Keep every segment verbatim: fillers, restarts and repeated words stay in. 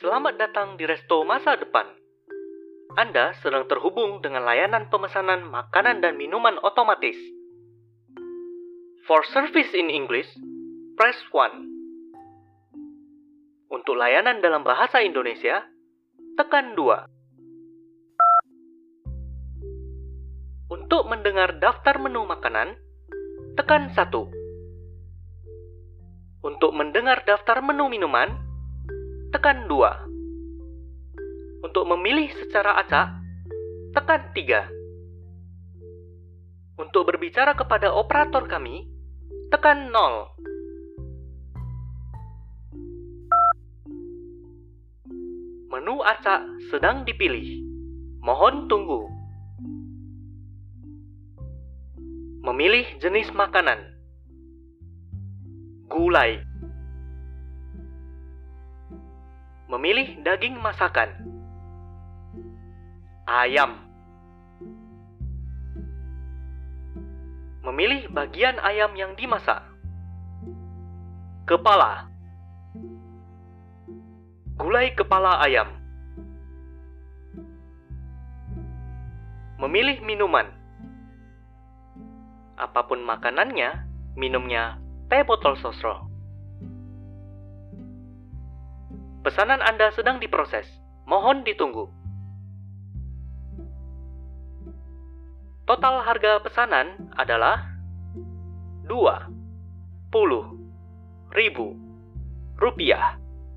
Selamat datang di Resto Masa Depan. Anda sedang terhubung dengan layanan pemesanan makanan dan minuman otomatis. For service in English, press one. Untuk layanan dalam bahasa Indonesia, tekan dua. Untuk mendengar daftar menu makanan, tekan satu. Untuk mendengar daftar menu minuman, tekan dua. Untuk memilih secara acak, tekan tiga. Untuk berbicara kepada operator kami, tekan nol. Menu acak sedang dipilih. Mohon tunggu. Memilih jenis makanan. Gulai. Memilih daging masakan. Ayam. Memilih bagian ayam yang dimasak. Kepala. Gulai kepala ayam. Memilih minuman. Apapun makanannya, minumnya teh botol sosro. Pesanan Anda sedang diproses. Mohon ditunggu. Total harga pesanan adalah dua puluh ribu rupiah.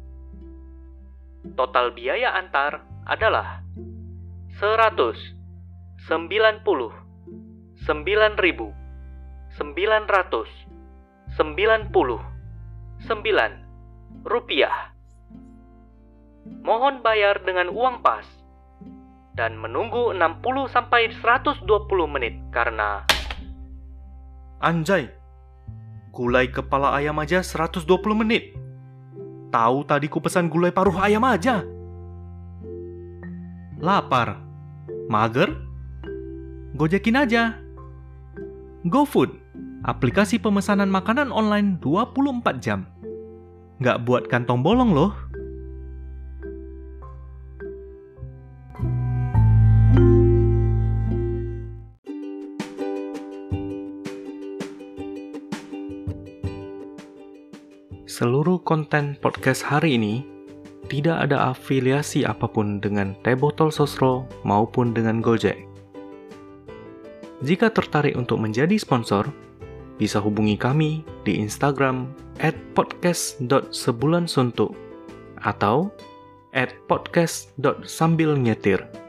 Total biaya antar adalah seratus sembilan puluh sembilan ribu sembilan ratus sembilan puluh sembilan rupiah. Mohon bayar dengan uang pas dan menunggu enam puluh sampai seratus dua puluh menit karena Anjay, gulai kepala ayam aja seratus dua puluh menit. Tahu tadi ku pesan gulai paruh ayam aja. Lapar? Mager? Gojekin aja. GoFood, aplikasi pemesanan makanan online dua puluh empat jam. Nggak buat kantong bolong loh. Seluruh konten podcast hari ini tidak ada afiliasi apapun dengan Teh Botol Sosro maupun dengan Gojek. Jika tertarik untuk menjadi sponsor, bisa hubungi kami di Instagram at podcast dot sebulan suntuk atau at podcast dot sambil nyetir.